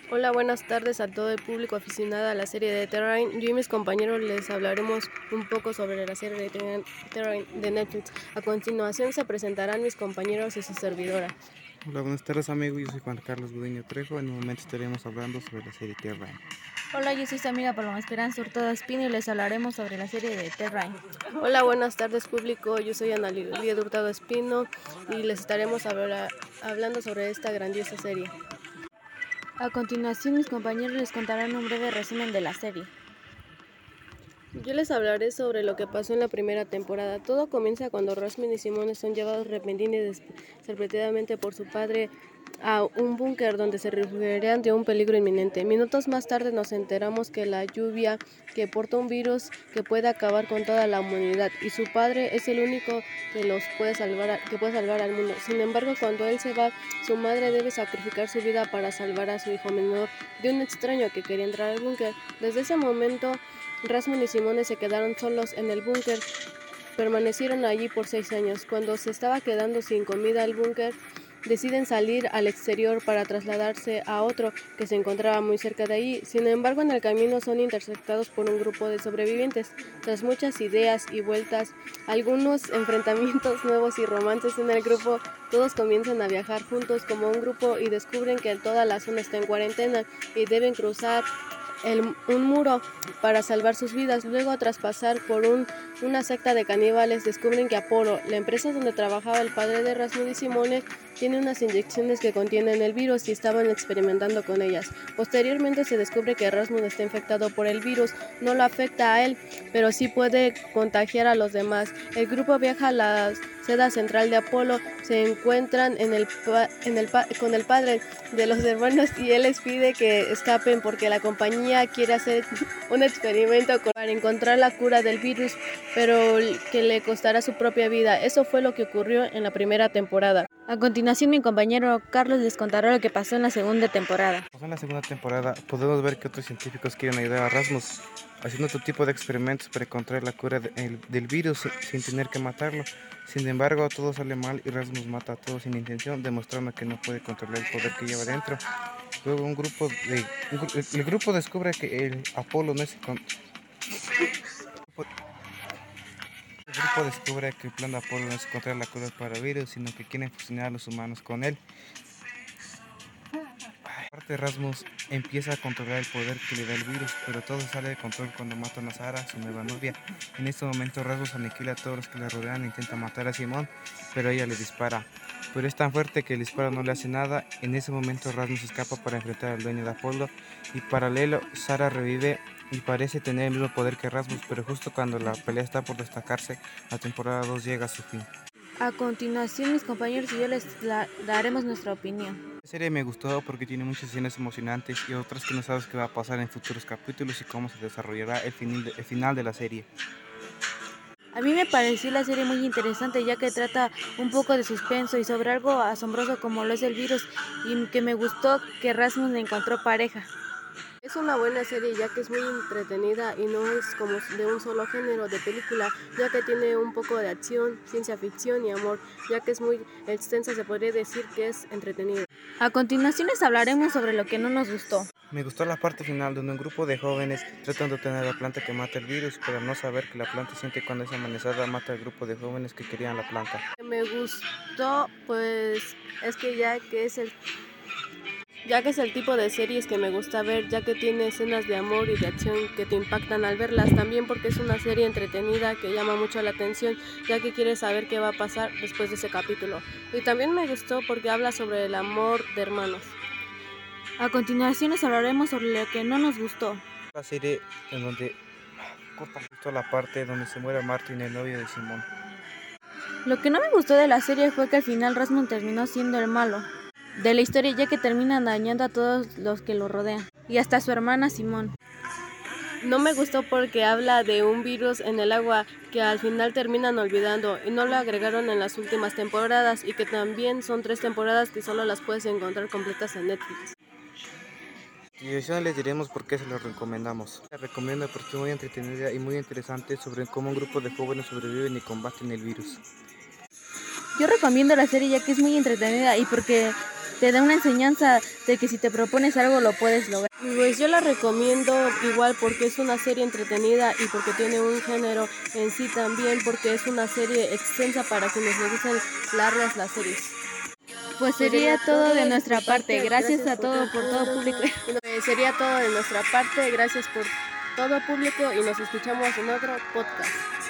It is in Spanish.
Hola, buenas tardes a todo el público aficionado a la serie de Terrain. Yo y mis compañeros les hablaremos un poco sobre la serie de Terrain de Netflix. A continuación se presentarán mis compañeros y su servidora. Hola, buenas tardes amigos, yo soy Juan Carlos Gudiño Trejo. En un momento estaremos hablando sobre la serie Terrain. Hola, yo soy su amiga Paloma Esperanza Hurtado Espino y les hablaremos sobre la serie de Terrain. Hola, buenas tardes público, yo soy Ana Lidia Hurtado Espino y les estaremos hablando sobre esta grandiosa serie. A continuación mis compañeros les contarán un breve resumen de la serie. Yo les hablaré sobre lo que pasó en la primera temporada. Todo comienza cuando Rasmin y Simone son llevados repentina y sorpresivamente por su padre a un búnker donde se refugiarán de un peligro inminente. Minutos más tarde nos enteramos que la lluvia que porta un virus que puede acabar con toda la humanidad y su padre es el único que puede salvar al mundo. Sin embargo, cuando él se va, su madre debe sacrificar su vida para salvar a su hijo menor de un extraño que quería entrar al búnker. Desde ese momento Rasmin y Simone se quedaron solos en el búnker. Permanecieron allí por 6 años. Cuando se estaba quedando sin comida el búnker, deciden salir al exterior para trasladarse a otro que se encontraba muy cerca de allí. Sin embargo, en el camino son interceptados por un grupo de sobrevivientes. Tras muchas ideas y vueltas, algunos enfrentamientos nuevos y romances en el grupo, todos comienzan a viajar juntos como un grupo y descubren que toda la zona está en cuarentena y deben cruzar un muro para salvar sus vidas. Luego, tras pasar por una secta de caníbales, descubren que Apolo, la empresa donde trabajaba el padre de Rasmus y Simone, tiene unas inyecciones que contienen el virus y estaban experimentando con ellas. Posteriormente se descubre que Rasmus está infectado por el virus. No lo afecta a él, pero sí puede contagiar a los demás. El grupo viaja a la sede central de Apolo, se encuentran con el padre de los hermanos y él les pide que escapen porque la compañía quiere hacer un experimento para encontrar la cura del virus, pero que le costará su propia vida. Eso fue lo que ocurrió en la primera temporada. A continuación mi compañero Carlos les contará lo que pasó en la segunda temporada. En la segunda temporada podemos ver que otros científicos quieren ayudar a Rasmus haciendo otro tipo de experimentos para encontrar la cura del virus sin tener que matarlo. Sin embargo, todo sale mal y Rasmus mata a todos sin intención, demostrando que no puede controlar el poder que lleva dentro. Luego el grupo descubre que el Apolo no es el grupo descubre que el plan de Apolo no es encontrar la cura para el virus, sino que quieren fusionar a los humanos con él. Aparte, Rasmus empieza a controlar el poder que le da el virus, pero todo sale de control cuando matan a Sara, su nueva novia. En este momento Rasmus aniquila a todos los que le rodean e intenta matar a Simón, pero ella le dispara. Pero es tan fuerte que el disparo no le hace nada. En ese momento Rasmus escapa para enfrentar al dueño de Apolo y paralelo Sara revive y parece tener el mismo poder que Rasmus, pero justo cuando la pelea está por destacarse, la temporada 2 llega a su fin. A continuación mis compañeros y yo les daremos nuestra opinión. La serie me gustó porque tiene muchas escenas emocionantes y otras que no sabes qué va a pasar en futuros capítulos y cómo se desarrollará el final de la serie. A mí me pareció la serie muy interesante ya que trata un poco de suspenso y sobre algo asombroso como lo es el virus y que me gustó que Rasmus encontró pareja. Es una buena serie ya que es muy entretenida y no es como de un solo género de película, ya que tiene un poco de acción, ciencia ficción y amor, ya que es muy extensa, se podría decir que es entretenida. A continuación les hablaremos sobre lo que no nos gustó. Me gustó la parte final donde un grupo de jóvenes tratan de obtener la planta que mata el virus, pero al no saber que la planta siente cuando es amenazada mata al grupo de jóvenes que querían la planta. Me gustó, pues es que ya que es el tipo de series que me gusta ver, ya que tiene escenas de amor y de acción que te impactan al verlas, también porque es una serie entretenida que llama mucho la atención, ya que quieres saber qué va a pasar después de ese capítulo. Y también me gustó porque habla sobre el amor de hermanos. A continuación les hablaremos sobre lo que no nos gustó. La serie en donde justo la parte donde se muere Martin, el novio de Simón. Lo que no me gustó de la serie fue que al final Rasmus terminó siendo el malo de la historia, ya que termina dañando a todos los que lo rodean y hasta a su hermana Simón. No me gustó porque habla de un virus en el agua que al final terminan olvidando y no lo agregaron en las últimas temporadas y que también son 3 temporadas que solo las puedes encontrar completas en Netflix. Y ya les diremos por qué se los recomendamos. La recomiendo porque es muy entretenida y muy interesante sobre cómo un grupo de jóvenes sobreviven y combaten el virus. Yo recomiendo la serie ya que es muy entretenida y porque te da una enseñanza de que si te propones algo lo puedes lograr. Pues yo la recomiendo igual porque es una serie entretenida y porque tiene un género en sí también, porque es una serie extensa para quienes les gustan largas las series. Pues sería todo de nuestra parte. Gracias a todo por todo público. Sería todo de nuestra parte. Gracias por todo público y nos escuchamos en otro podcast.